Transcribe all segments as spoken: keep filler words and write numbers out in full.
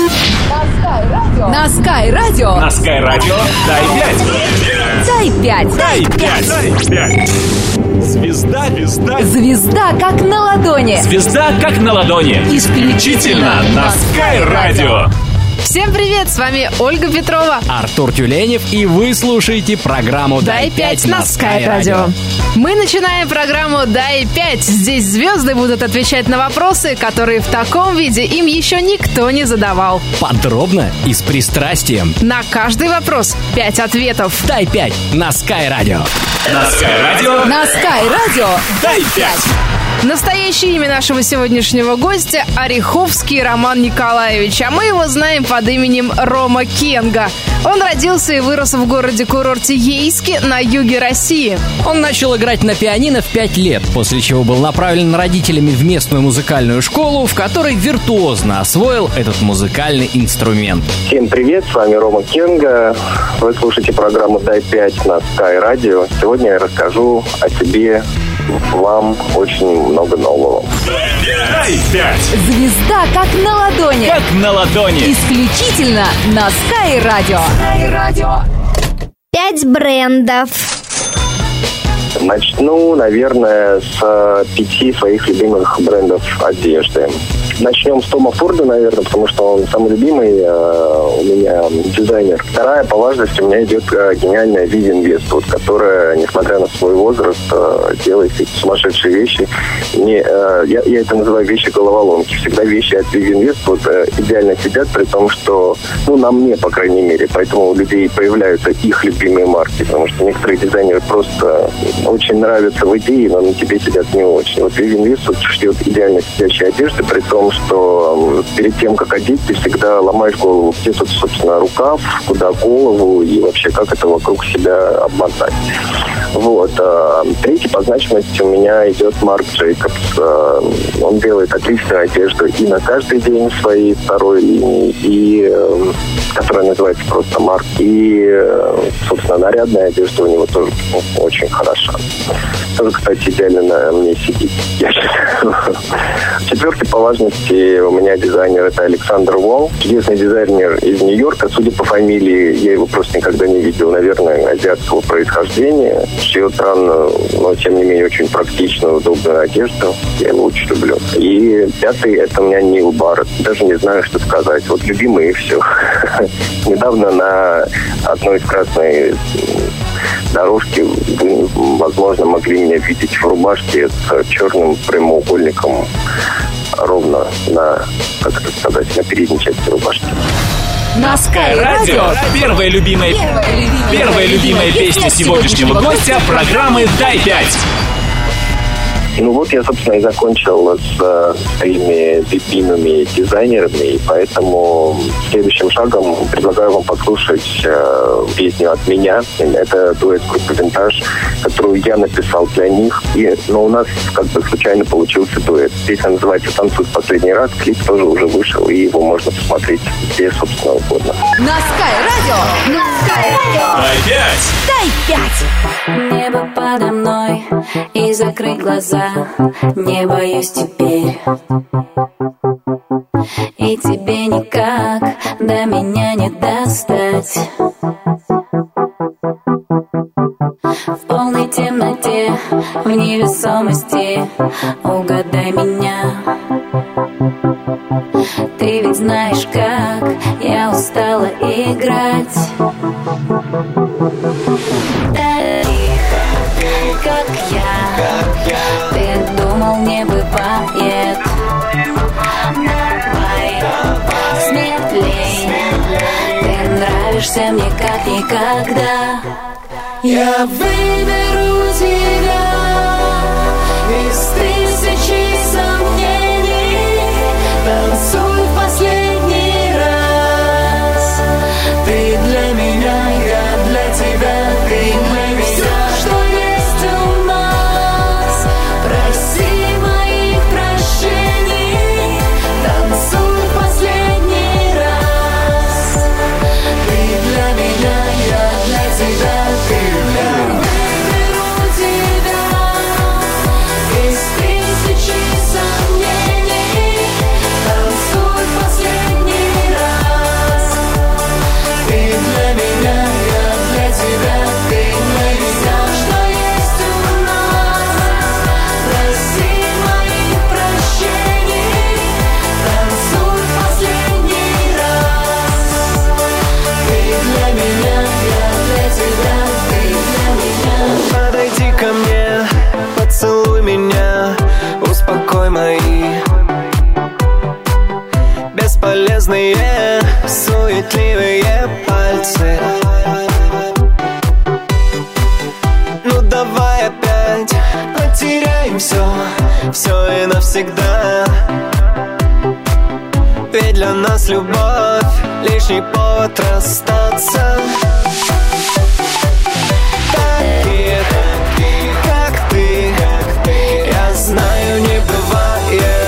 На Sky Radio. На Sky Radio. Дай пять. Дай пять. Дай пять. Дай пять. Звезда, звезда. Звезда как на ладони. Звезда как на ладони. Исключительно на Sky Radio. Всем привет, с вами Ольга Петрова, Артур Тюленев, и вы слушаете программу «Дай пять» на Sky Radio. Мы начинаем программу «Дай пять». Здесь звезды будут отвечать на вопросы, которые в таком виде им еще никто не задавал. Подробно и с пристрастием. На каждый вопрос пять ответов. «Дай пять» на Sky Radio. На Sky Radio. На Sky Radio. Дай пять. Настоящее имя нашего сегодняшнего гостя – Ореховский Роман Николаевич, а мы его знаем под именем Рома Кенга. Он родился и вырос в городе-курорте Ейске на юге России. Он начал играть на пианино в пять лет, после чего был направлен родителями в местную музыкальную школу, в которой виртуозно освоил этот музыкальный инструмент. Всем привет, с вами Рома Кенга. Вы слушаете программу «Дай пять» на Sky Radio. Сегодня я расскажу о себе вам очень много нового. Дай пять. Звезда как на ладони. Как на ладони. Исключительно на Sky Radio. Sky Radio. Пять брендов. Начну, наверное, с пяти своих любимых брендов одежды. Начнем с Тома Форда, наверное, потому что он самый любимый э, у меня дизайнер. Вторая по важности у меня идет э, гениальная Vivienne Westwood, которая, несмотря на свой возраст, э, делает сумасшедшие вещи. Не, э, я, я это называю вещи-головоломки. Всегда вещи от Vivienne Westwood э, идеально сидят, при том, что, ну, на мне, по крайней мере, поэтому у людей появляются их любимые марки, потому что некоторые дизайнеры просто очень нравятся в идее, но на тебе сидят не очень. Вот Vivienne Westwood шьет идеально сидящие одежды, при том, что перед тем, как одеть, ты всегда ломаешь голову, где тут, собственно, рукав, куда голову и вообще как это вокруг себя обмотать. Вот. Третий по значимости у меня идет Марк Джейкобс. Он делает отличную одежду и на каждый день своей второй линии, и которая называется просто Марк. И, собственно, нарядная одежда у него тоже очень хороша. Тоже, кстати, идеально на мне сидит. Четвертый по важности у меня дизайнер — это Александр Волл. Чудесный дизайнер из Нью-Йорка. Судя по фамилии, я его просто никогда не видел. Наверное, азиатского происхождения. Шьет странно, но тем не менее очень практичную, удобную одежду. Я его очень люблю. И пятый — это у меня Нил Барретт. Даже не знаю, что сказать. Вот любимый и все. Недавно на одной из красной дорожки вы, возможно, могли меня видеть в рубашке с черным прямоугольником ровно на, как это сказать, на передней части рубашки. На Sky Radio. Первая любимая, Первая любимая, первая любимая песня сегодняшнего гостя программы «Дай пять». Ну вот я, собственно, и закончил с э, своими любимыми дизайнерами, и поэтому следующим шагом предлагаю вам послушать э, песню от меня. Это дуэт группы «Винтаж», которую я написал для них, и, но у нас как бы случайно получился дуэт. Песня называется «Танцуй в последний раз», клип тоже уже вышел, и его можно посмотреть где, собственно, угодно. На Sky Radio. На Sky Radio. Дай пять. Дай пять. Небо подо мной, и закрыть глаза не боюсь теперь. И тебе никак до меня не достать. В полной темноте, в невесомости угадай меня. Ты ведь знаешь, как я устала играть. Как я, ты думал, не бывает. Давай, смелей, ты нравишься мне как никогда. Я выберу тебя из тысячи сомнений. Танцуй в последний раз. Ты для меня, я для тебя, ты для меня. Я для тебя, ты для меня. Выберу тебя. железные, суетливые пальцы. Ну давай опять потеряем все, все и навсегда. Ведь для нас любовь лишний повод расстаться. Такие, как ты, я знаю, не бывает.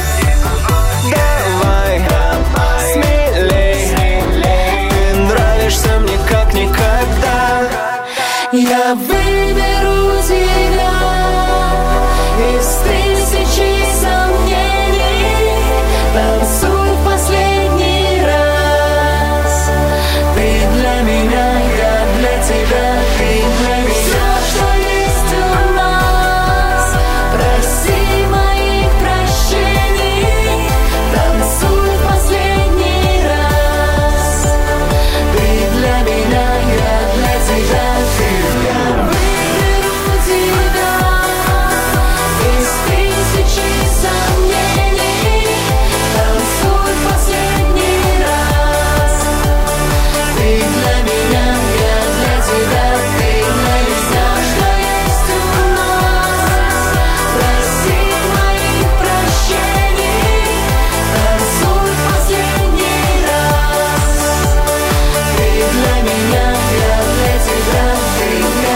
Давай, смелей, ты нравишься мне как никогда. Я выберу тебя из тысячи сомнений. Танцуй в последний раз. Ты для меня, я для тебя. Ты для меня. Все, что есть у нас. Проси моих прощений. Танцуй в последний раз. Ты для меня, я для тебя. Я выберу тебя из тысячи сомнений. Танцуй в последний раз. Ты для меня, я для тебя. Ты для меня, что есть у нас. Проси моих прощений. Танцуй в последний раз. Ты для меня, я для тебя. Ты для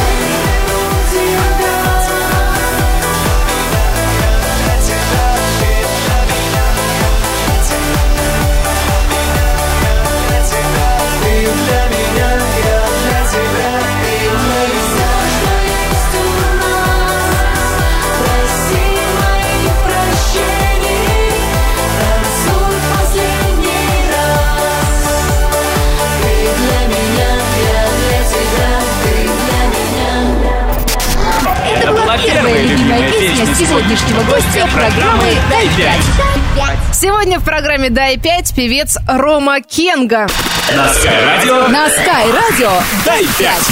Это была первая любимая песня сегодняшнего гостя программы «Дай пять». Сегодня в программе «Дай пять» певец Рома Кенга. На Sky Radio. На Sky Radio. Дай пять.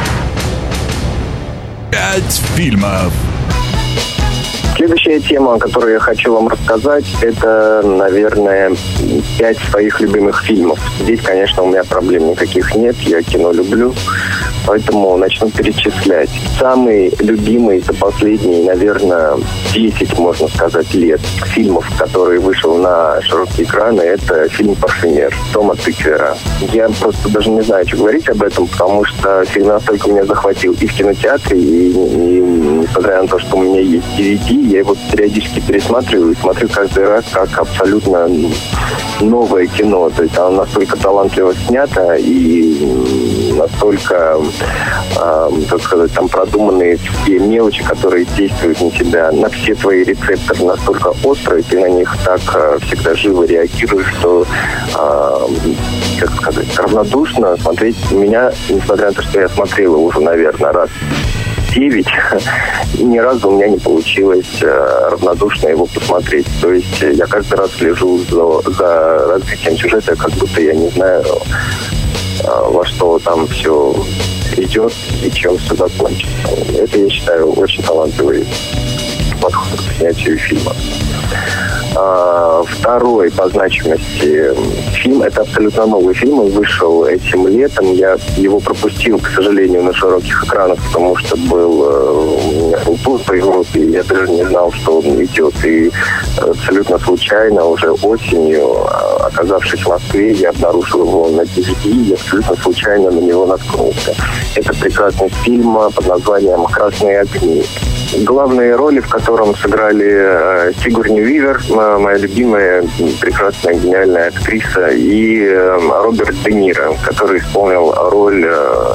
Пять фильмов. Следующая тема, о которой я хочу вам рассказать, это, наверное, пять своих любимых фильмов. Здесь, конечно, у меня проблем никаких нет, я кино люблю, поэтому начну перечислять. Самый любимый за последние, наверное, десять, можно сказать, лет фильмов, который вышел на широкие экраны, это фильм «Парфюмер» Тома Тыквера. Я просто даже не знаю, что говорить об этом, потому что фильм настолько меня захватил и в кинотеатре, и, и несмотря на то, что у меня есть ди ви ди, я его периодически пересматриваю и смотрю каждый раз как абсолютно новое кино. То есть оно настолько талантливо снято и настолько, э, так сказать, там продуманные все мелочи, которые действуют на тебя, на все твои рецепторы настолько острые, ты на них так э, всегда живо реагируешь, что, э, как сказать, равнодушно смотреть меня, несмотря на то, что я смотрела уже, наверное, раз девять, ни разу у меня не получилось э, равнодушно его посмотреть. То есть я каждый раз слежу за, за развитием сюжета, как будто я не знаю, э, во что там все идет и чем все закончится. Это, я считаю, очень талантливый подход к снятию фильма. А, второй по значимости фильм, это абсолютно новый фильм, он вышел этим летом, я его пропустил, к сожалению, на широких экранах, потому что был, у меня был тур по Европе, и я даже не знал, что он идет, и абсолютно случайно, уже осенью, оказавшись в Москве, я обнаружил его на ди ви ди, и абсолютно случайно на него наткнулся. Это прекрасный фильм под названием «Красные огни». Главные роли, в котором сыграли э, Сигурни Уивер, моя любимая, прекрасная, гениальная актриса, и э, Роберт Де Ниро, который исполнил роль э,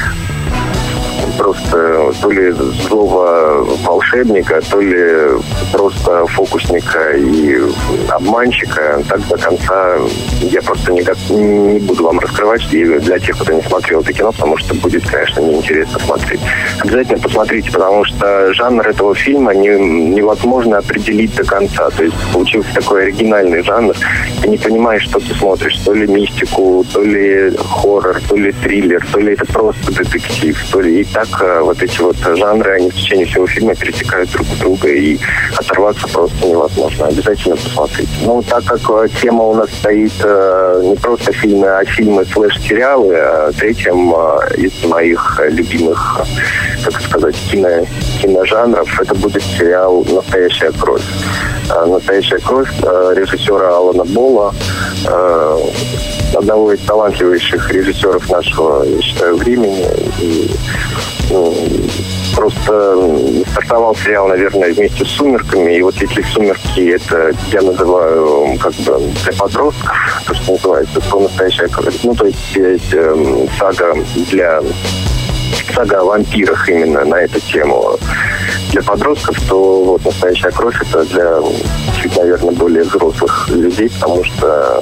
просто то ли злого волшебника, то ли просто фокусника и обманщика. Так до конца я просто не, не буду вам раскрывать, и для тех, кто не смотрел это кино, потому что будет, конечно, неинтересно смотреть. Обязательно посмотрите, потому что жанр этого фильма не, невозможно определить до конца. То есть получился такой оригинальный жанр. Ты не понимаешь, что ты смотришь. То ли мистику, то ли хоррор, то ли триллер, то ли это просто детектив, то ли и так как э, вот эти вот жанры, они в течение всего фильма перетекают друг в друга, и оторваться просто невозможно. Обязательно посмотрите. Ну, так как э, тема у нас стоит э, не просто фильмы, а фильмы слэш-сериалы, а третьим э, из моих любимых, как сказать, кино, киножанров, это будет сериал «Настоящая кровь». Э, «Настоящая кровь» э, режиссера Алана Бола, э, одного из талантливейших режиссеров нашего, я считаю, времени. И, ну, просто стартовал сериал, наверное, вместе с «Сумерками». И вот эти «Сумерки» это я называю как бы для подростков, то, что называется, то «Настоящая кровь». Ну, то есть, есть э, сага для... сага о вампирах именно на эту тему для подростков, то вот «Настоящая кровь» это для чуть, наверное, более взрослых людей, потому что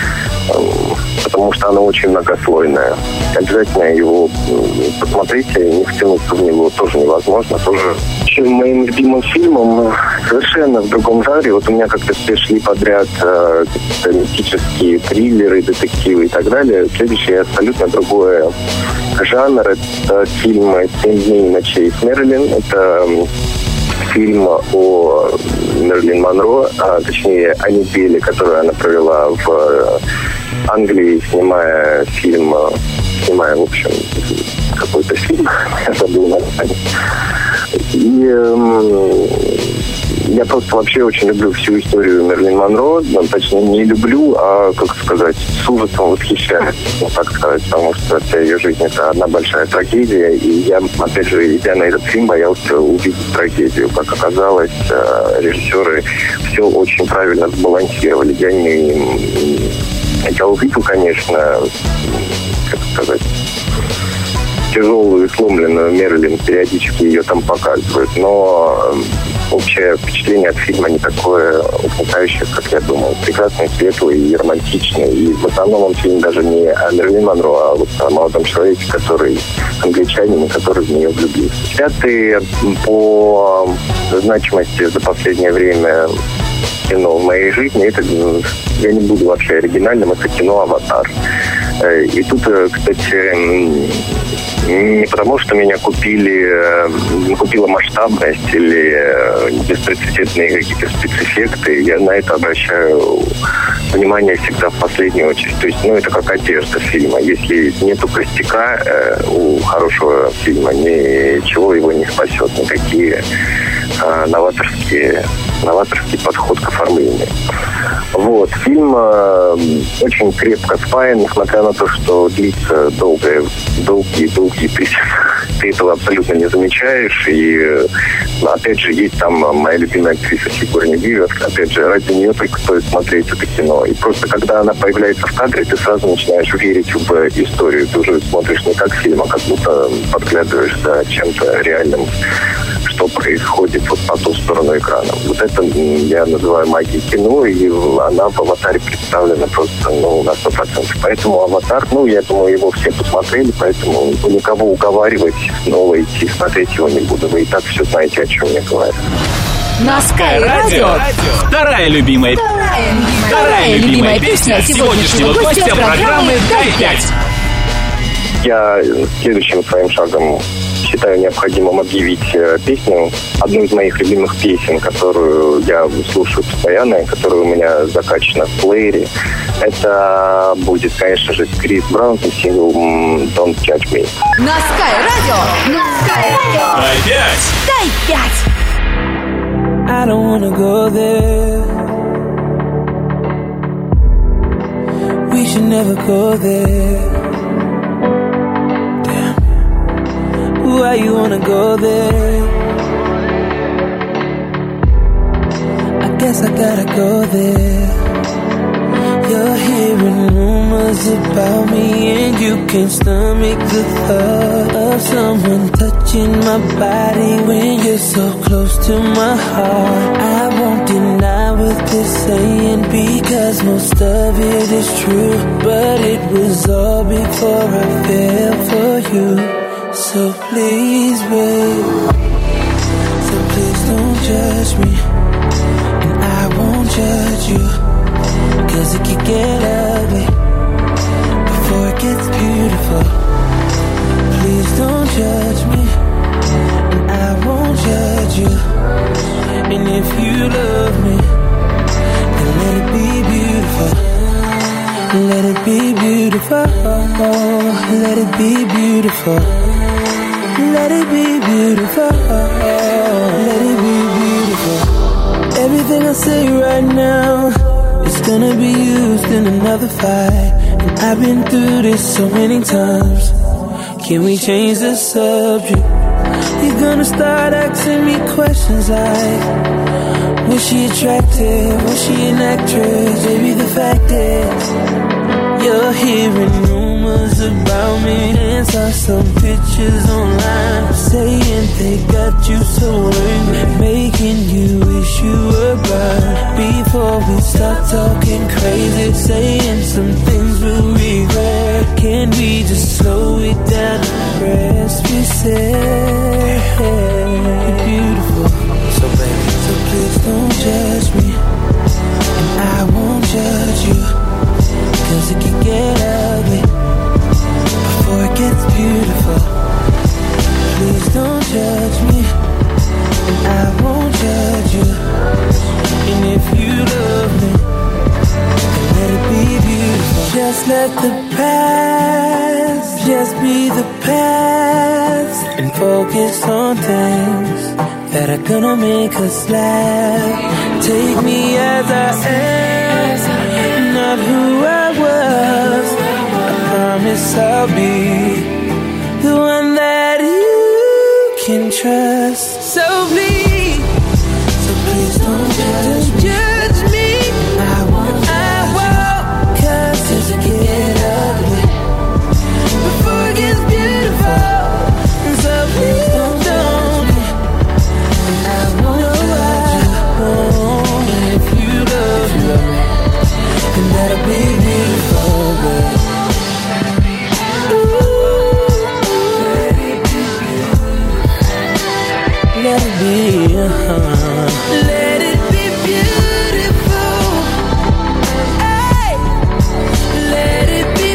потому что оно очень многослойное. Обязательно его посмотрите, не втянуться в него тоже невозможно. Тоже моим любимым фильмом совершенно в другом жанре. Вот у меня как-то все шли подряд э, мистические триллеры, детективы и так далее. Следующий абсолютно другой жанр. Это фильм «Семь дней и ночей с Мэрилин». Это фильм о Мэрилин Монро, а точнее о неделе, которую она провела в Англии, снимая фильм, снимая, в общем, какой-то фильм, я забыл название. И э, я просто вообще очень люблю всю историю Мэрилин Монро, ну, точнее, не люблю, а, как сказать, с ужасом восхищаюсь, ну, так сказать, потому что вся ее жизнь — это одна большая трагедия, и я, опять же, идя на этот фильм, боялся увидеть трагедию. Как оказалось, режиссеры все очень правильно сбалансировали. Я не... Я увидел, конечно, как сказать, тяжелую и сломленную Мэрилин, периодически ее там показывают, но общее впечатление от фильма не такое угнетающее, как я думал. Прекрасный, светлый и романтичный. И в основном он фильм даже не о Мэрилин Монро, а вот о молодом человеке, который англичанин, который в нее влюбился. Пятый по значимости за последнее время кино в моей жизни, это, я не буду вообще оригинальным, это кино «Аватар». И тут, кстати, не потому, что меня купили, купила масштабность или беспрецедентные какие-то спецэффекты. Я на это обращаю внимание всегда в последнюю очередь. То есть, ну, это как одежда фильма. Если нету костяка э, у хорошего фильма, ничего его не спасет. Никакие э, новаторские, новаторский подход к оформлению. Вот. Фильм э, очень крепко спаян, несмотря на то, что длится долгое, долгие-долгие тысячи. Ты этого абсолютно не замечаешь. И, опять же, есть там моя любимая актриса Сигурни Уивер. Опять же, ради нее только стоит смотреть это кино. И просто, когда она появляется в кадре, ты сразу начинаешь верить в историю. Ты уже смотришь не как фильм, а как будто подглядываешь за чем-то реальным, что происходит вот по ту сторону экрана. Вот это я называю магией кино, и она в «Аватаре» представлена просто, ну, на сто процентов. Поэтому «Аватар», ну, я думаю, его все посмотрели, поэтому никого уговаривать снова идти смотреть его не буду. Вы и так все знаете, о чем я говорю. На Sky Radio вторая любимая, вторая любимая песня сегодняшнего гостя программы «Дай пять». Я следующим своим шагом считаю необходимым объявить песню, одну из моих любимых песен, которую я слушаю постоянно, которая у меня закачана в плеере. Это будет, конечно же, Крис Браун и сингл «Don't Judge Me». На Sky Radio. На Sky Radio. Дай пять. Дай пять. I don't wanna go there. We should never go there. Why you wanna go there? I guess I gotta go there. You're hearing rumors about me, and you can't stomach the thought of someone touching my body when you're so close to my heart. I won't deny what they're saying, because most of it is true, but it was all before I fell for you. So please, babe, so please don't judge me, and I won't judge you, cause it could get ugly before it gets beautiful. Please don't judge me, Let it be beautiful. Let it be beautiful. Let it be beautiful. Let it be beautiful. Everything I say right now is gonna be used in another fight. And I've been through this so many times. Can we change the subject? You're gonna start asking me questions like, was she attractive? Was she an actress? Baby, the fact is, you're hearing rumors about me and saw some pictures online saying they got you so angry, making you wish you were gone. Before we start talking crazy, saying some things we'll regret, can we just slow it down and rest? We said you're beautiful, so baby, so please don't judge me, and I won't judge you, 'cause it can get ugly before it gets beautiful. Please don't judge me, and I won't judge you. And if you love me, then let it be beautiful. Just let the past just be the past, and focus on things that are gonna make us laugh. Take me as I am, not who I was. I promise I'll be the one that you can trust. So please, so please don't judge me. Judge me. I won't, I won't, 'cause it's get ugly before it gets beautiful. So please don't judge me, and I won't judge you. And if you love me, then let it be beautiful, babe. Let it be, uh-huh. Let it be beautiful. Hey, let it be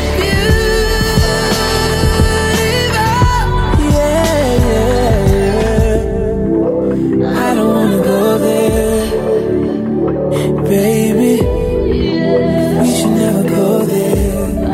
beautiful. Yeah, yeah, yeah. I don't wanna go there, baby. We should never go there.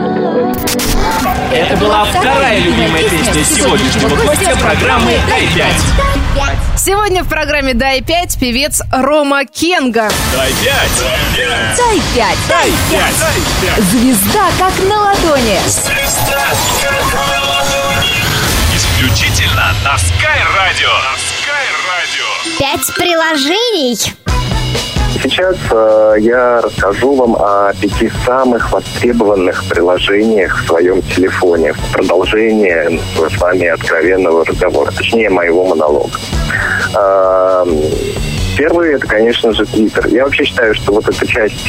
Это была вторая любимая песня сегодняшнего гостя программы «Дай пять». Сегодня в программе «Дай пять» певец Рома Кенга. Дай пять! Дай пять! Дай пять! Звезда как на ладони. Звезда как на ладони. Исключительно на Sky Radio. На Sky Radio. Пять приложений. Сейчас э, я расскажу вам о пяти самых востребованных приложениях в своем телефоне. В продолжение с вами откровенного разговора, точнее моего монолога. Э, Первый, это, конечно же, Twitter. Я вообще считаю, что вот эта часть,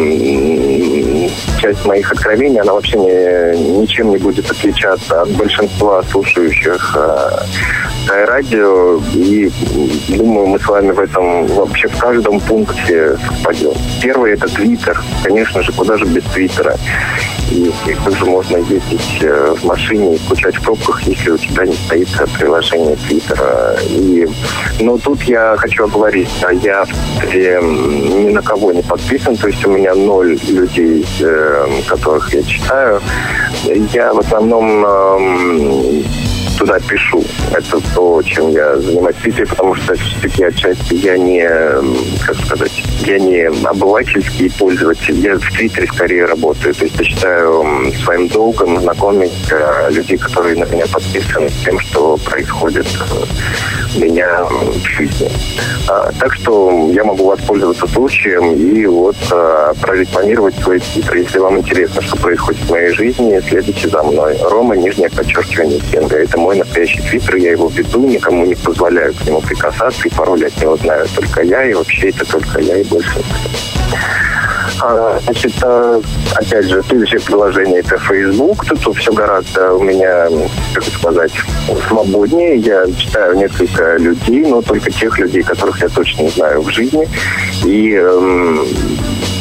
э, часть моих откровений, она вообще не, ничем не будет отличаться от большинства слушающих э, радио. И думаю, мы с вами в этом вообще в каждом пункте совпадем. Первый – это Twitter. Конечно же, куда же без Твиттера? И, и как же можно ездить э, в машине и скучать в пробках, если у тебя не стоит приложение Твиттера? И, ну, тут я хочу оговорить, я э, ни на кого не подписан, то есть у меня ноль людей, э, которых я читаю. Я в основном э, туда пишу. Это то, чем я занимаюсь в Твиттере, потому что все-таки отчасти я не, как сказать, я не обывательский пользователь, я в Твиттере скорее работаю. То есть я считаю своим долгом знакомить людей, которые на меня подписаны, с тем, что происходит у меня в жизни. Так что я могу воспользоваться случаем и вот прорекламировать свой Твиттер. Если вам интересно, что происходит в моей жизни, следуйте за мной. Рома, нижнее подчеркивание, Кенга. Это мой настоящий Твиттер, я его веду, никому не позволяю к нему прикасаться, и пароль от него знаю только я, и вообще это только я и больше никто. А, значит, опять же, следующее приложение — это Facebook. Тут все гораздо у меня, как сказать, свободнее. Я читаю несколько людей, но только тех людей, которых я точно знаю в жизни. И эм,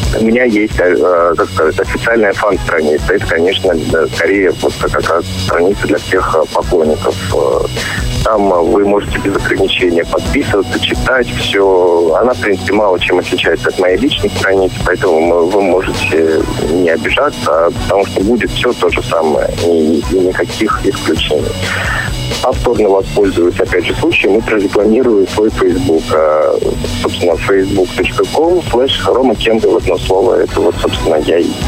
у меня есть, э, как сказать, официальная фан-страница. Это, конечно, скорее вот как раз страница для всех поклонников. Там вы можете без ограничения подписываться, читать все. Она, в принципе, мало чем отличается от моей личной страницы, поэтому вы можете не обижаться, потому что будет все то же самое, и, и никаких исключений. Повторно воспользуюсь, опять же, случаем и прорекламирую свой Facebook. Собственно, facebook точка com слэш Рома Кенга в одно слово. Это вот, собственно, я и есть.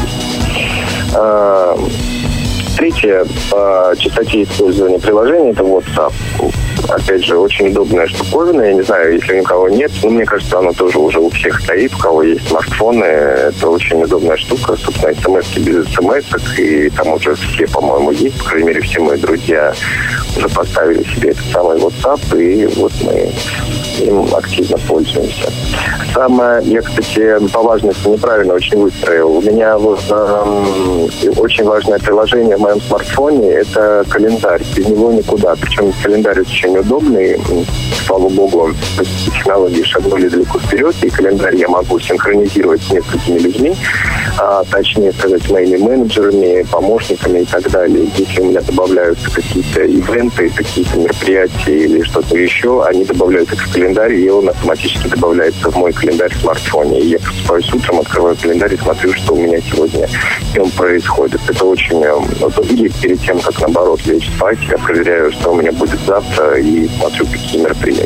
Третье по частоте использования приложения – это WhatsApp. Опять же, очень удобная штуковина. Я не знаю, если ни у кого нет, но мне кажется, оно тоже уже у всех стоит. У кого есть смартфоны, это очень удобная штука. Собственно, смс-ки без смс-ок, и там уже все, по-моему, есть. По крайней мере, все мои друзья уже поставили себе этот самый WhatsApp, и вот мы им активно пользуемся. Самое, я, кстати, по важности неправильно очень выстроил. У меня вот эм, очень важное приложение в моем смартфоне – это календарь. Без него никуда. Причем календарь очень удобный. Слава богу, технологии шагнули далеко вперед, и календарь я могу синхронизировать с несколькими людьми, а, точнее сказать, с моими менеджерами, помощниками и так далее. Если у меня добавляются какие-то ивенты, какие-то мероприятия или что-то еще, они добавляются в календарь, и он автоматически добавляется в мой календарь в смартфоне. И я просыпаюсь утром, открываю календарь и смотрю, что у меня сегодня днем происходит. Это очень... Или перед тем, как, наоборот, лечь спать, я проверяю, что у меня будет завтра, и смотрю, какие мероприятия.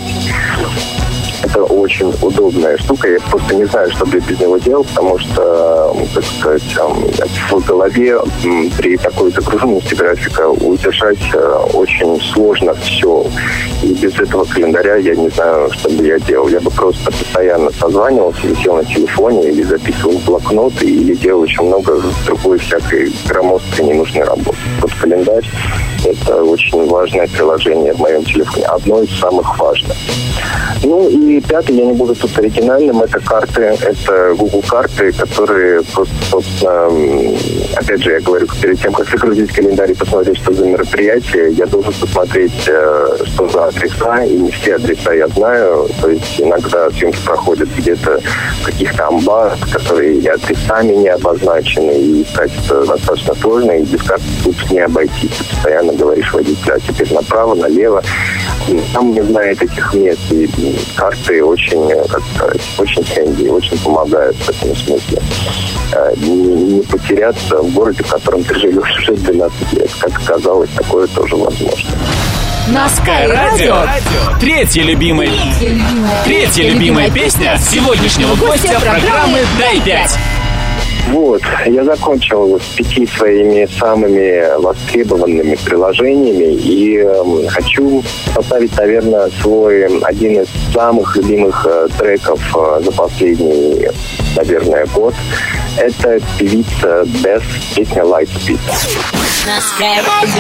Это очень удобная штука. Я просто не знаю, что бы я без него делал, потому что, так сказать, в голове при такой загруженности графика удержать очень сложно все. И без этого календаря я не знаю, что бы я делал. Я бы просто постоянно созванивался, висел на телефоне или записывал в блокноты, или делал очень много другой всякой громоздкой ненужной работы. Вот календарь – это очень важное приложение в моем телефоне. Одно из самых важных. Ну и пятый, я не буду тут оригинальным, это карты, это Google карты, которые просто, собственно, опять же, я говорю, перед тем, как загрузить календарь и посмотреть, что за мероприятие, я должен посмотреть, что за адреса, и не все адреса я знаю, то есть иногда съемки проходят где-то в каких-то амбарах, которые и адресами не обозначены, и искать это достаточно сложно, и без карты тут не обойтись. Ты постоянно говоришь водителю, а теперь направо, налево. Там не знает этих мест, и карты очень, как сказать, очень хэнди, очень помогают в этом смысле. Не, не потеряться в городе, в котором ты живешь уже двенадцать лет. Как оказалось, такое тоже возможно. На Sky Radio Третья любимая, третья любимая песня сегодняшнего гостя программы «Дай пять». Вот, я закончил с пяти своими самыми востребованными приложениями и э, хочу поставить, наверное, свой один из самых любимых э, треков э, за последний, наверное, год. Это певица Beth, песня Lightspeed. На Sky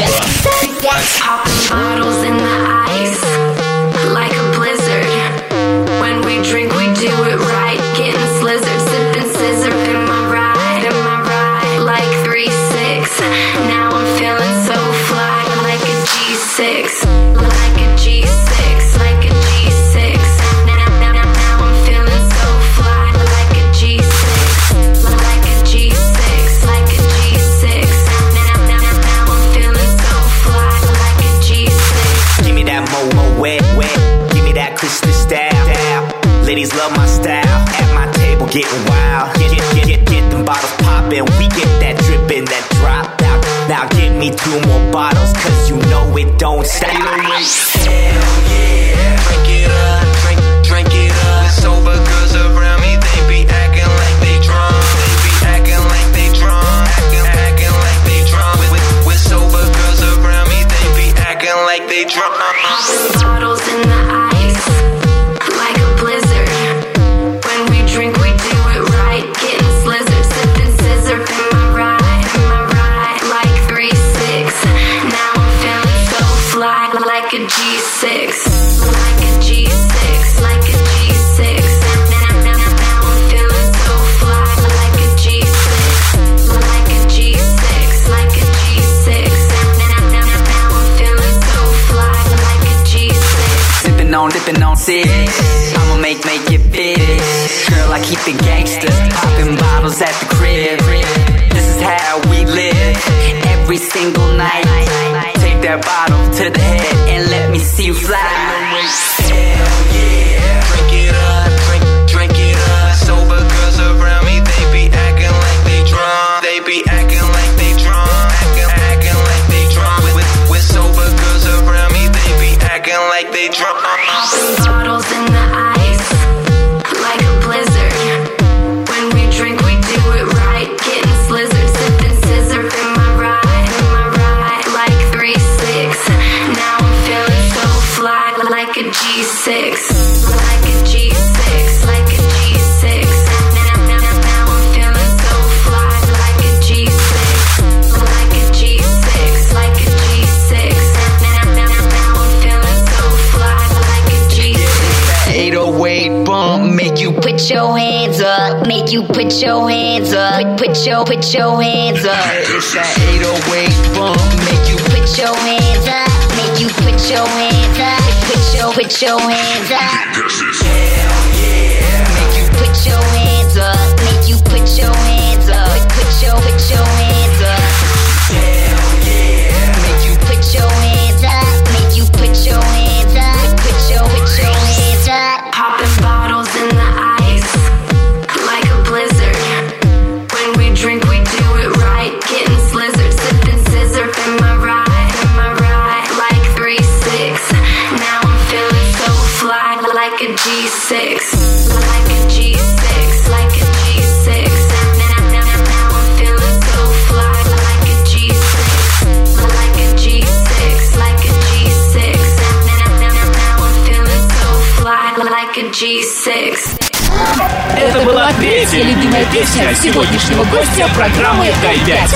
Now I'm feeling so fly, like a G six, like a G six, like a G six. Now, now, now, now I'm feeling so fly, like a G six, like a G six, like a G six. Now, now, now, now I'm feeling so fly, like a G six. Give me that mo-mo wet, wet. Give me that Christmas style. Ladies love my style. At my table getting wild. Get, get, get, get, get them bottles poppin'. We get that drippin', that drop out. Now give me two more bottles, cause you know it don't stop. Hell yeah, drink it up, drink, drink it up. Sober girls around me, they be acting like they drunk. They be acting like they drunk, acting, acting like they drunk. With, with sober girls around me, they be acting like they drunk. Bottles in the ice, like a blizzard. When we drink, we do it right, getting slizzard, sipping scissor in my ride, in my ride, like three six. Now I'm feeling so fly, like a G six, like a G six, like a G six. Now, now, now I'm feeling so fly, like a G six, like a G six, like a G six. Now, now, now I'm feeling so fly, like a G six. Sipping on, dipping on six. I'ma make, make it fit. Girl, I keep it gangster. Popping bottles at the crib. This is how we live every single night. Take that bottle to the head and let me see you fly. Hell yeah. Drink it up, drink, drink it up. Sober girls around me, they be acting like they drunk. They be acting like they drunk. Acting, acting like they drunk. With, with sober girls around me, they be acting like they drunk. Popping bottles in the ice, like a blizzard. When we drink, we do it right. Getting slizzard, sipping scissor in my ride, in my ride, like three six. Now I'm feeling so fly, like a G six, like a G six, like a G six. Now, now, now I'm feeling so fly, like a G six, like a G six, like a G six. Now, now, now I'm feeling so fly, like a G six. eight oh eight bump, make you Put your hands up, make you put your hands up. Put your, put your hands up. It's that eight oh eight bump, make you Put your hands up, make you put your hands up. Put your, put your hands up. hell yeah. Make you put your hands up, make you put your hands up. Put your, put your hands up. Hell yeah. Make you put your hands up, make you put your hands up. Put your, put your hands up. Popping bottles in the ice, like a blizzard. When we drink, we do it right. Getting slizzard, sipping scissor in my ride, in my ride, like three six. Now I'm feeling so fly, like a G six, like a G six, like a G six. Now, now, now I'm feeling so fly, like a G six, like a G six, like a G six. Now, now, now I'm feeling so fly, like a G six. Это была третья любимая песня сегодняшнего гостя программы «Дай пять».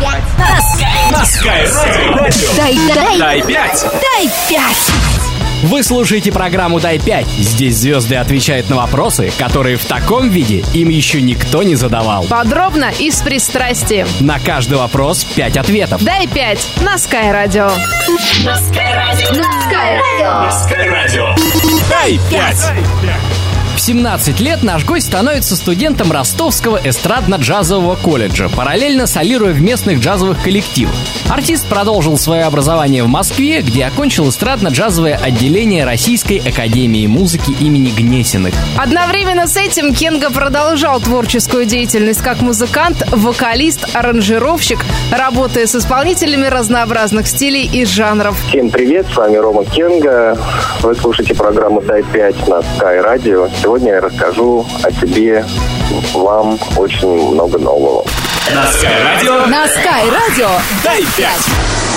На Sky Radio. Дай, дай, Дай пять. дай пять. Вы слушаете программу «Дай пять». Здесь звезды отвечают на вопросы, которые в таком виде им еще никто не задавал. Подробно и с пристрастием. На каждый вопрос пять ответов. Дай пять на Sky Radio. На Sky Radio. На Sky Radio. Дай пять. В семнадцать лет наш гость становится студентом Ростовского эстрадно-джазового колледжа, параллельно солируя в местных джазовых коллективах. Артист продолжил свое образование в Москве, где окончил эстрадно-джазовое отделение Российской академии музыки имени Гнесиных. Одновременно с этим Кенга продолжал творческую деятельность как музыкант, вокалист, аранжировщик, работая с исполнителями разнообразных стилей и жанров. Всем привет, с вами Рома Кенга. Вы слушаете программу «Дай пять» на Sky Radio. Сегодня я расскажу о себе вам очень много нового. На Sky Radio. На Sky Radio. Дай пять.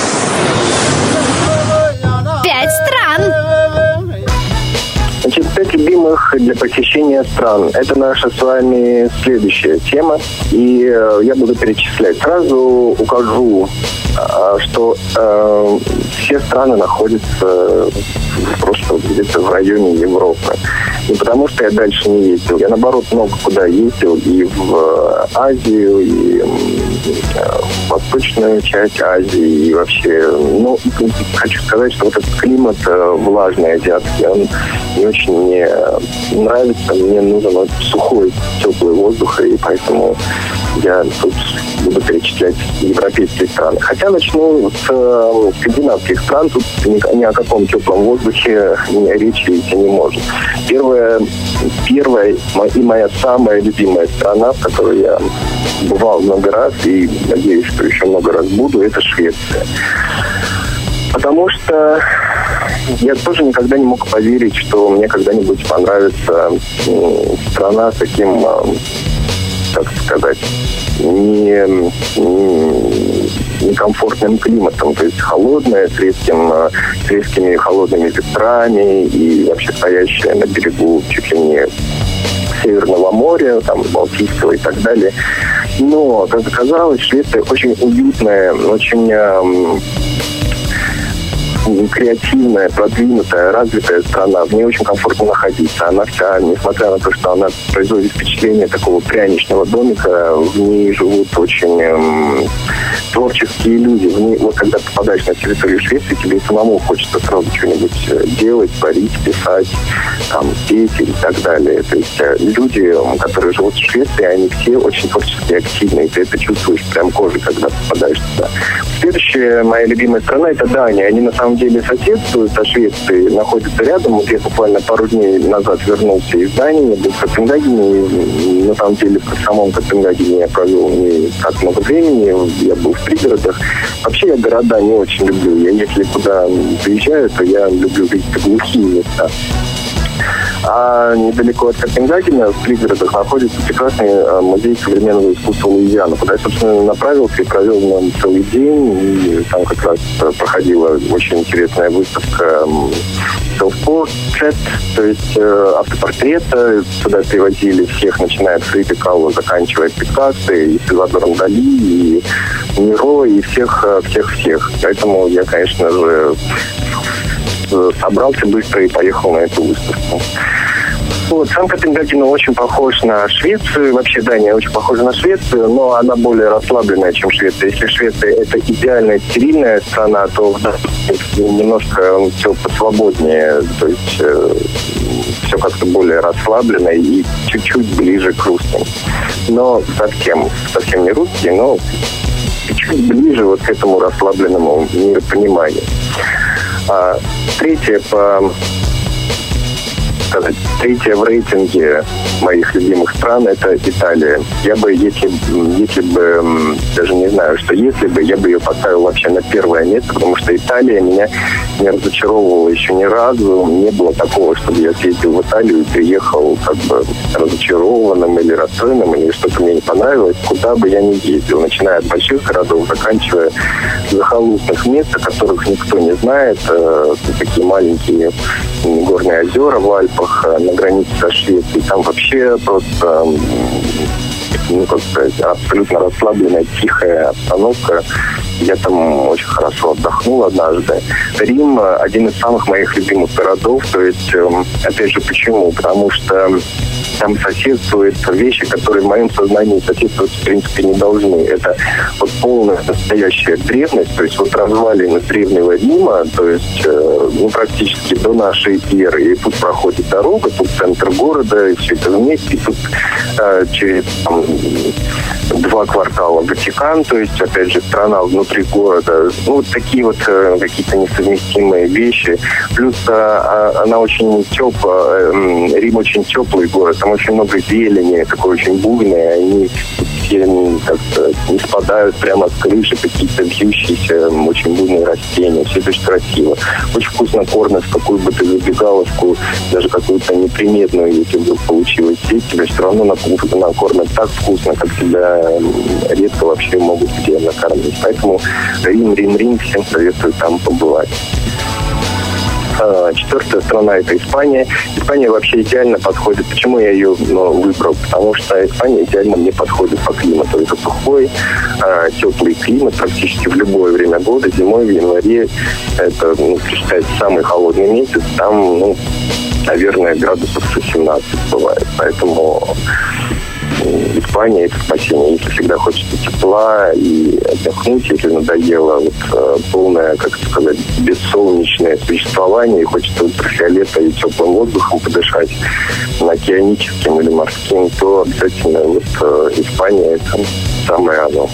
Пять стран. Значит, пять любимых для посещения стран. Это наша с вами следующая тема. И э, я буду перечислять. Сразу укажу, э, что э, все страны находятся просто где-то в районе Европы. Не потому, что я дальше не ездил. Я, наоборот, много куда ездил. И в Азию, и в восточную часть Азии, и вообще... Ну, хочу сказать, что вот этот климат влажный, азиатский, он не очень мне нравится. Мне нужен вот сухой, теплый воздух, и поэтому я тут буду перечислять европейские страны. Хотя начну с скандинавских стран. Тут ни, ни о каком теплом воздухе речи идти не может. Первая, первая и моя самая любимая страна, в которой я бывал много раз и надеюсь, что еще много раз буду, это Швеция. Потому что я тоже никогда не мог поверить, что мне когда-нибудь понравится страна с таким, как сказать, не, некомфортным климатом, то есть холодная, с, резким, с резкими холодными ветрами и вообще стоящая на берегу чуть ли не Северного моря, там, Балтийского и так далее. Но, как оказалось, Швеция очень уютная, очень э, креативная, продвинутая, развитая страна. В ней очень комфортно находиться. Она вся, несмотря на то, что она производит впечатление такого пряничного домика, в ней живут очень э, творческие люди. Вот когда попадаешь на территорию Швеции, тебе самому хочется сразу что-нибудь делать, творить, писать, там, петь и так далее. То есть люди, которые живут в Швеции, они все очень творчески активные. Ты это чувствуешь прям кожей, когда попадаешь туда. Следующая моя любимая страна – это Дания. Они на самом деле соседствуют со Швецией, находятся рядом. Вот я буквально пару дней назад вернулся из Дании, был в Копенгагене. И, на самом деле в самом Копенгагене я провел не так много времени. Я был в пригородах. Вообще я города не очень люблю. Я если куда приезжаю, то я люблю видеть глухие места. А недалеко от Копенгагена, в пригородах, находится прекрасный музей современного искусства Луизиана, куда я, собственно, направился и провел в нем целый день. И там как раз проходила очень интересная выставка self-portrait, то есть автопортрета. Сюда привозили всех, начиная от Фриды Кало, заканчивая Пикассо, и Сальвадором Дали, и Миро, и всех, всех-всех. Поэтому я, конечно же, собрался быстро и поехал на эту выставку. Вот, сам Копенгаген очень похож на Швецию. Вообще Дания очень похожа на Швецию, но она более расслабленная, чем Швеция. Если Швеция – это идеальная стерильная страна, то в Дании немножко все посвободнее. То есть э, все как-то более расслаблено и чуть-чуть ближе к русским. Но совсем, совсем не русские, но чуть ближе вот к этому расслабленному миропониманию. А, третье по сказать, третье в рейтинге моих любимых стран – это Италия. Я бы, если, если бы, даже не знаю, что если бы, я бы ее поставил вообще на первое место, потому что Италия меня не разочаровывала еще ни разу. Не было такого, чтобы я съездил в Италию и приехал как бы разочарованным или расстроенным, или что-то мне не понравилось, куда бы я ни ездил, начиная от больших городов, заканчивая захолустных мест, о которых никто не знает, такие маленькие горные озера в Альпах на границе со Швецией. Там вообще просто, ну, как сказать, абсолютно расслабленная, тихая обстановка. Я там очень хорошо отдохнул однажды. Рим – один из самых моих любимых городов. То есть, опять же, почему? Потому что там соседствуют вещи, которые в моем сознании соседствовать, в принципе, не должны. Это вот полная настоящая древность, то есть вот развалины древнего Рима, то есть ну, практически до нашей эры. И тут проходит дорога, тут центр города, и все это вместе. И тут э, через там, два квартала Ватикан, то есть, опять же, страна внутри города. Ну, вот такие вот э, какие-то несовместимые вещи. Плюс э, она очень теплая, э, Рим очень теплый город, там очень много зелени, такой очень буйный, они все как-то не спадают прямо с крыши, какие-то вьющиеся, очень буйные растения, все это очень красиво. Очень вкусно кормят, в какую бы ты забегаловку, даже какую-то неприметную, если вдруг получилось сеть, тебя все равно накормят так вкусно, как тебя редко вообще могут где накормить. Поэтому Рим, Рим, Рим, всем советую там побывать. Четвертая страна – это Испания. Испания вообще идеально подходит. Почему я ее ну, выбрал? Потому что Испания идеально мне подходит по климату. Это сухой, э, теплый климат практически в любое время года. Зимой, в январе это, ну, считается, самый холодный месяц. Там, ну, наверное, градусов семнадцать бывает. Поэтому Испания – это спасение. Если всегда хочется тепла и отдохнуть, если надоело вот, полное, как сказать, бессолнечное существование, и хочется ультрафиолета и теплым воздухом подышать, океаническим или морским, то обязательно вот, Испания – это самое оно.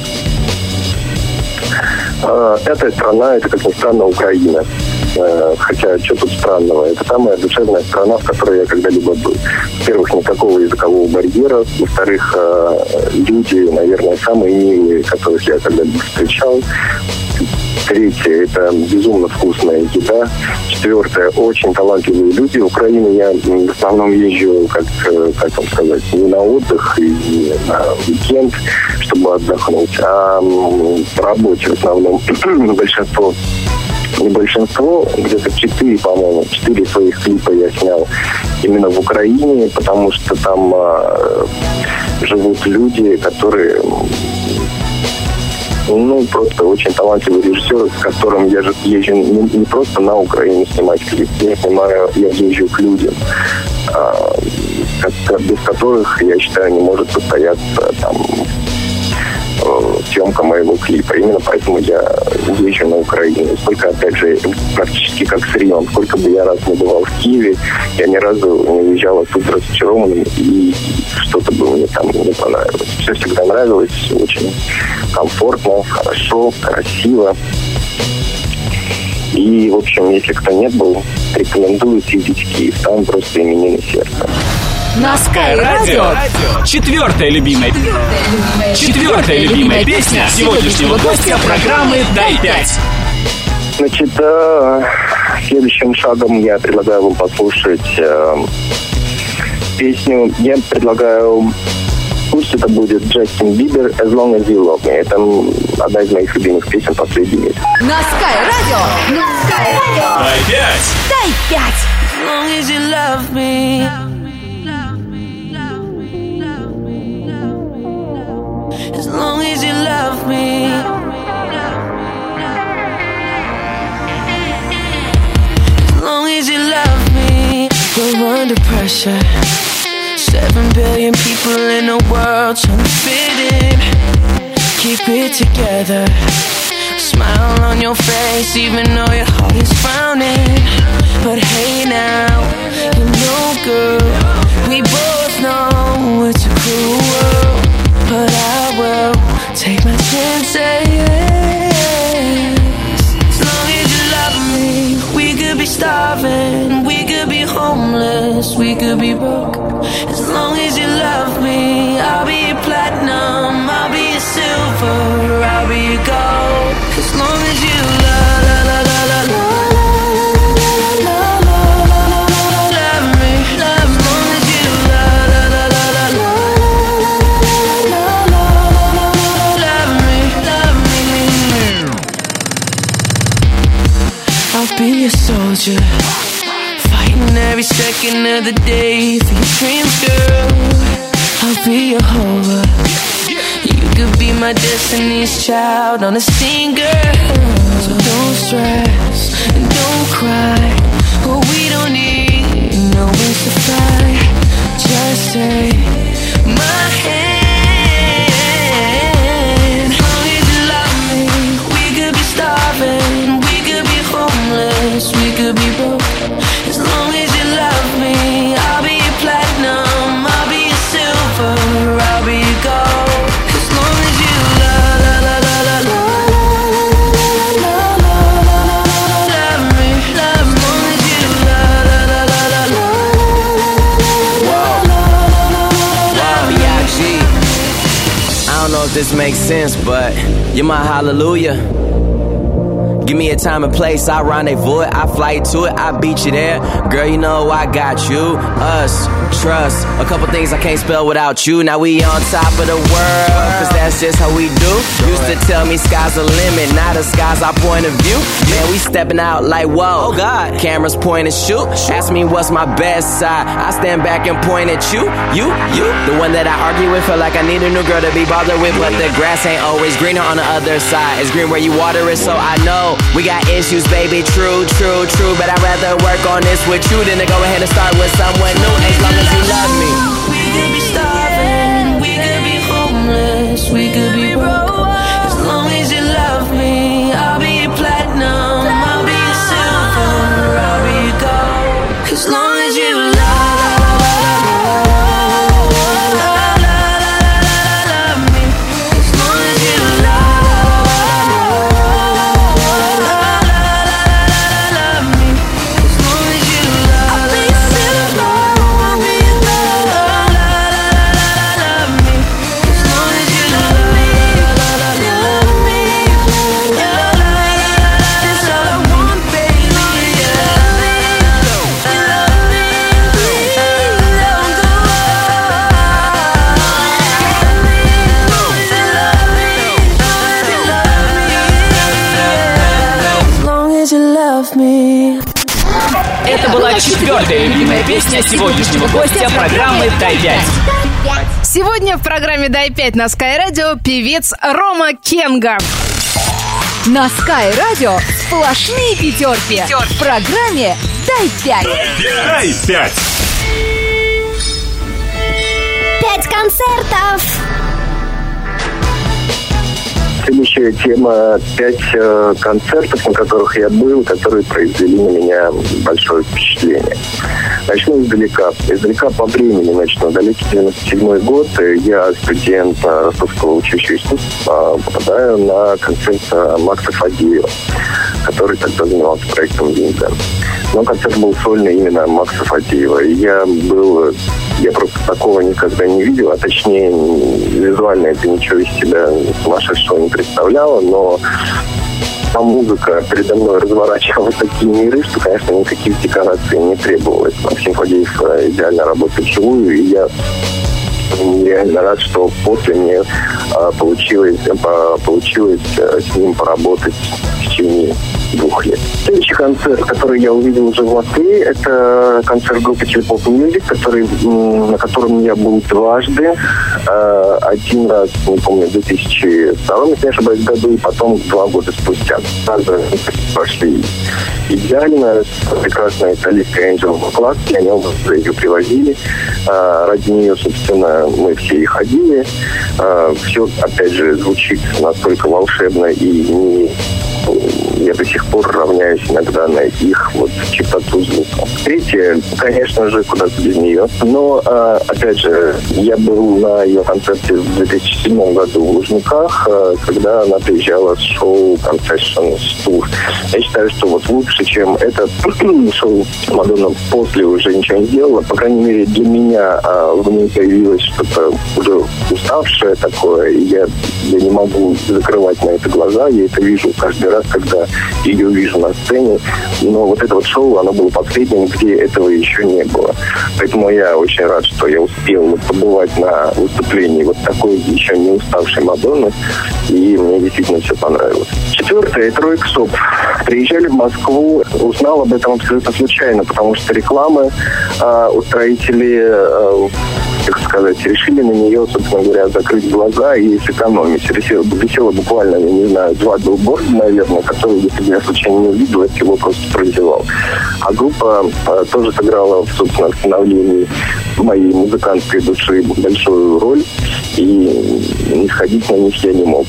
Пятая страна – это, как ни странно, Украина. Хотя, что тут странного? Это самая душевная страна, в которой я когда-либо был. Во-первых, никакого языкового барьера. Во-вторых, люди, наверное, самые милые, которых я когда-либо встречал. Третье – это безумно вкусная еда. Четвертое – очень талантливые люди. В Украину я в основном езжу, как, как вам сказать, не на отдых и не на уикенд, чтобы отдохнуть, а по работе в основном. Большинство не большинство, где-то четыре, по-моему, четыре своих клипа я снял именно в Украине, потому что там э, живут люди, которые, ну, просто очень талантливые режиссеры, с которым я же езжу не, не просто на Украину снимать клип, я снимаю, я езжу к людям, э, без которых, я считаю, не может состояться там съемка моего клипа. Именно поэтому я езжу на Украину. Сколько, опять же, практически как с Римом. Сколько бы я раз не бывал в Киеве, я ни разу не уезжал оттуда разочарованным, и что-то бы мне там не понравилось. Все всегда нравилось, очень комфортно, хорошо, красиво. И, в общем, если кто не был, рекомендую съездить в Киев. Там просто именины сердца. На Sky Radio. Четвертая любимая. Четвертая любимая песня сегодняшнего гостя программы «Дай пять». Значит, э, следующим шагом я предлагаю вам послушать э, песню. Я предлагаю, пусть это будет Джастин Бибер «As Long As You Love Me». Это одна из моих любимых песен последних лет. На Sky Radio. На Sky Radio. Дай пять. Дай пять. As long as you love me. As long as you love me. As long as you love me. We're under pressure. Seven billion people in the world trying to fit in. Keep it together. Smile on your face even though your heart is frowning. But hey now, you know girl, we both know it's a cruel world. But I will take my chances. As long as you love me, we could be starving, we could be homeless, we could be broke. As long as you love me, I'll be your platinum, I'll be your silver, I'll be your gold. As long as you love, la la la la la. Be a soldier, fighting every second of the day for your dreams, girl. I'll be your hover. You could be my destiny's child on a scene, girl. So don't stress and don't cry. Oh, we don't need no wings to fly. Just take my hand. As long as you love me, we could be starving. We could be broke. As long as you love me, I'll be your platinum, I'll be your silver, I'll be your gold. As long as you love, la la la la la la la la, love me, love me. As long as you love, la la la la la. Whoa, whoa, B I G. I don't know if this makes sense, but you're my hallelujah. Give me a time and place, I rendezvous it, I fly to it, I beat you there. Girl, you know I got you, us, trust. A couple things I can't spell without you. Now we on top of the world, cause that's just how we do. Used to tell me sky's the limit, now the sky's our point of view. Man, we stepping out like whoa, oh God. Cameras point and shoot, ask me what's my best side. I stand back and point at you, you, you. The one that I argue with, feel like I need a new girl to be bothered with. But the grass ain't always greener on the other side. It's green where you water it, so I know we got issues, baby, true, true, true. But I'd rather work on this with you than to go ahead and start with someone new. As long as you love me. We could be starving, we could be homeless, we could be broke. As long as you love me, I'll be your platinum, I'll be your silver, I'll be your gold. As long as you love. Это была четвертая любимая песня сегодняшнего гостя программы «Дай пять». Сегодня в программе «Дай пять» на Sky Radio певец Рома Кенга. На Sky Radio сплошные пятерки. В программе «Дай пять». Дай пять. Пять концертов. Следующая тема – пять э, концертов, на которых я был, которые произвели на меня большое впечатление. Начну издалека. Издалека по времени начну. Далекий девяносто седьмой год. Я, студент Ростовского училища искусств, попадаю на концерт Макса Фадеева, который тогда занимался проектом «Линза». Но концерт был сольный именно Макса Фадеева. И я был... Я просто такого никогда не видел, а точнее визуально это ничего из себя сумасшедшего не представляло, но а музыка передо мной разворачивала такие миры, что, конечно, никаких декораций не требовалось. Максим Фадеев идеально работает вживую, и я реально рад, что после мне а, получилось, а, получилось а, с ним поработать в течение двух лет. Следующий концерт, который я увидел уже в Москве, это концерт группы Телепоп Мьюзик, который, на котором я был дважды. Один раз, не помню, в две тысячи втором, если не ошибаюсь, году, и потом два года спустя. Также прошли идеально. Прекрасная итальянская Энджел Класски, они оба ее привозили. Ради нее, собственно, мы все и ходили. Все, опять же, звучит настолько волшебно и не... Я до сих пор равняюсь иногда на их вот чистоту звука. Третье, конечно же, куда-то без нее. Но, э, опять же, я был на ее концерте в две тысячи седьмом году в Лужниках, э, когда она приезжала с шоу Confessions Tour. Я считаю, что вот лучше, чем это шоу Мадонна после уже ничего не сделала. По крайней мере, для меня э, в ней появилось что-то уже уставшее такое. И я, я не могу закрывать на это глаза. Я это вижу каждый раз, когда ее вижу на сцене. Но вот это вот шоу, оно было последним, где этого еще не было. Поэтому я очень рад, что я успел вот побывать на выступлении вот такой еще не уставшей Мадонны. И мне действительно все понравилось. Четвертое, это Рой Ксоп. Приезжали в Москву, узнал об этом абсолютно случайно, потому что рекламы э, устроители, э, как сказать, решили на нее, собственно говоря, закрыть глаза и сэкономить. Висело, висело буквально, я не знаю, два билборда, наверное, которые, если бы я случайно не увидел, я его просто прозевал. А группа э, тоже сыграла, собственно, в становлении моей музыкантской души большую роль, и не сходить на них я не мог.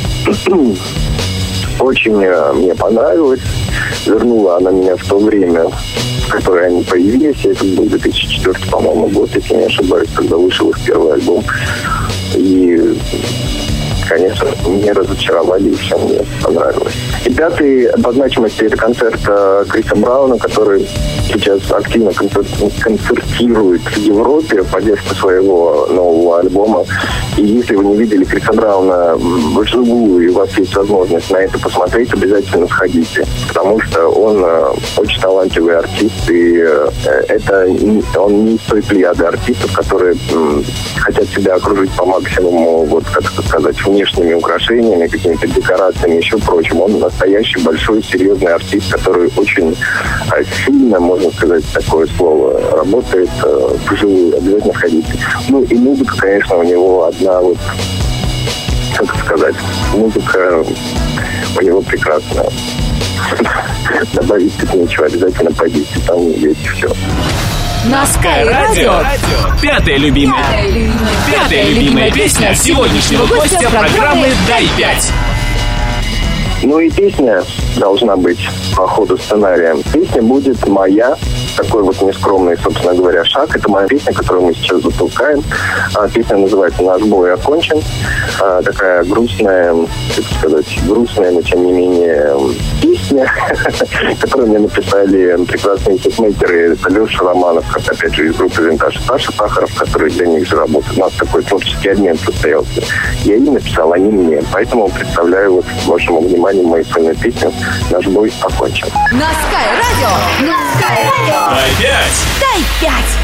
Очень мне понравилось. Вернула она меня в то время, в которое они появились. Это был две тысячи четвёртый, по-моему, год, если не ошибаюсь, когда вышел их первый альбом. И, конечно, мне разочаровали, и все мне понравилось. И пятый по значимости — это концерт Криса Брауна, который сейчас активно концертирует в Европе по поддержку своего нового альбома. И если вы не видели Криса Брауна вживую, и у вас есть возможность на это посмотреть, обязательно сходите. Потому что он очень талантливый артист, и это он не из той плеяды артистов, которые хотят себя окружить по максимуму, вот, как сказать, внешними украшениями, какими-то декорациями, еще прочим. Он настоящий, большой, серьезный артист, который очень сильно, можно сказать, такое слово, работает вживую. Обязательно ходите. Ну и музыка, конечно, у него одна вот, как сказать, музыка у него прекрасная. Добавить тут нечего, обязательно пойдите, там есть все. На Sky Radio. Пятая любимая. Пятая любимая песня сегодняшнего гостя программы «Дай пять». Ну и песня должна быть по ходу сценария. Песня будет моя. Такой вот нескромный, собственно говоря, шаг. Это моя песня, которую мы сейчас запускаем. А, песня называется «Наш бой окончен». А, такая грустная, как сказать, грустная, но тем не менее песня, которую мне написали прекрасные хитмейкеры. Это Леша Романов, как опять же из группы «Винтаж», Саша Сахаров, который для них же работает. У нас такой творческий обмен состоялся. Я им написал, они мне. Поэтому представляю вот вашему вниманию мою сольную песню «Наш бой окончен». На Sky Radio. На Sky Radio. Дай пять! Дай пять!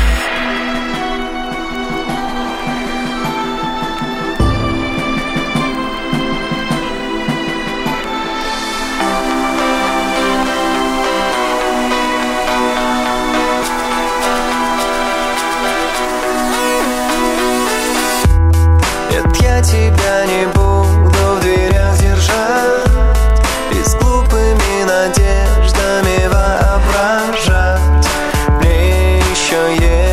Нет, я тебя не буду в дверях держать и с глупыми надеждами воображать. Мне еще есть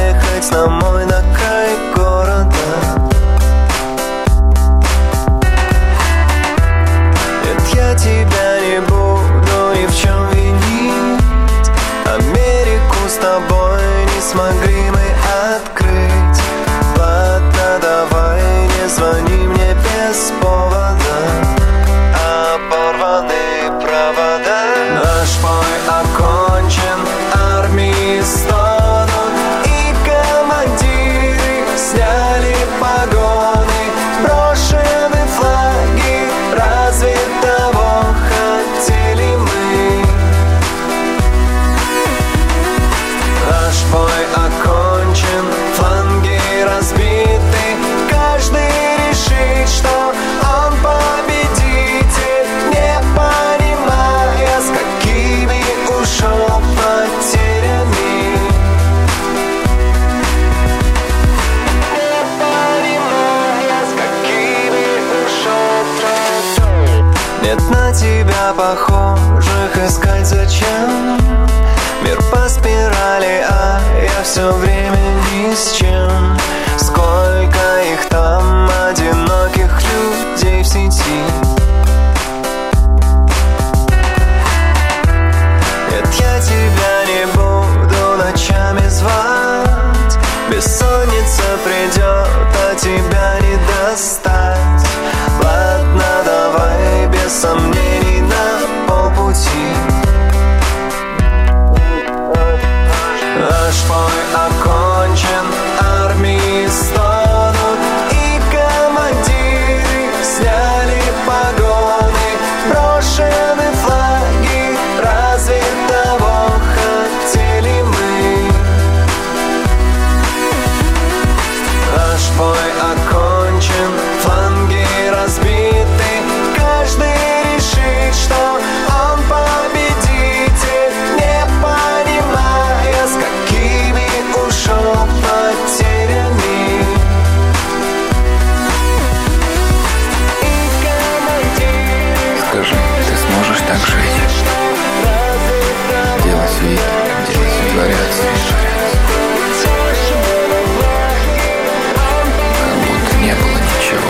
тебя похожих искать зачем? Мир по спирали, а я все время ни с чем. Сколько их там, одиноких людей в сети. Нет, я тебя не буду ночами звать. Бессонница придет, а тебя не достать. Ладно, давай без сомнений на полпути. Наш бой окончен, армии стонут, и командиры сняли погоны. Брошены флаги, разве того хотели мы? Наш бой окончен, фланги разбиты. Каждый решит, что он победитель, не понимая, с какими ушел потерями. И командир. Скажи, ты сможешь так жить? Делать вид, делать притворяться, как будто не было ничего.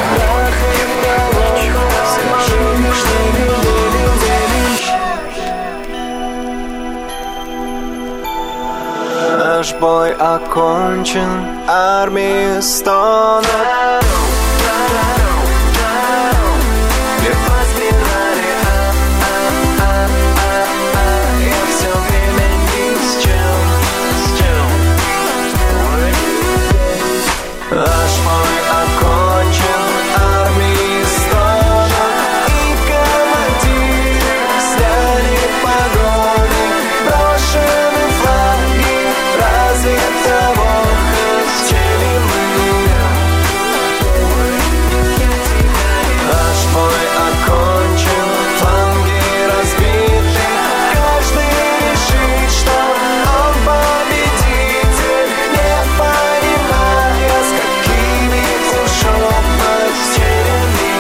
Наш бой окончен, армии стонут. Мир по спирали, а, а, а, а, а. Я все время ни с чем, с чем. Наш бой окончен, армии стонут, и командиры сняли погоны. Брошены флаги, разве того хотели мы? Наш бой окончен, фланги разбиты. Каждый решит, что он победитель, не понимая, с какими ушел потерями.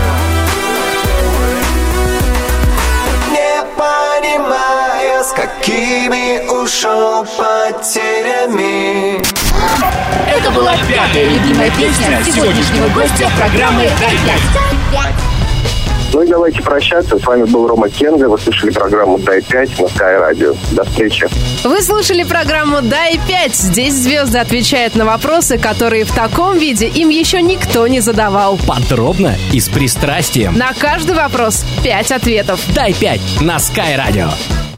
Не понимая, с какими ушел потерями. Это была пятая любимая песня сегодняшнего гостя программы «Дай пять». Ну и давайте прощаться. С вами был Рома Кенга. Вы слушали программу «Дай пять» на Sky Radio. До встречи. Вы слушали программу «Дай пять». Здесь звезды отвечают на вопросы, которые в таком виде им еще никто не задавал. Подробно и с пристрастием. На каждый вопрос пять ответов. «Дай пять» на Sky Radio.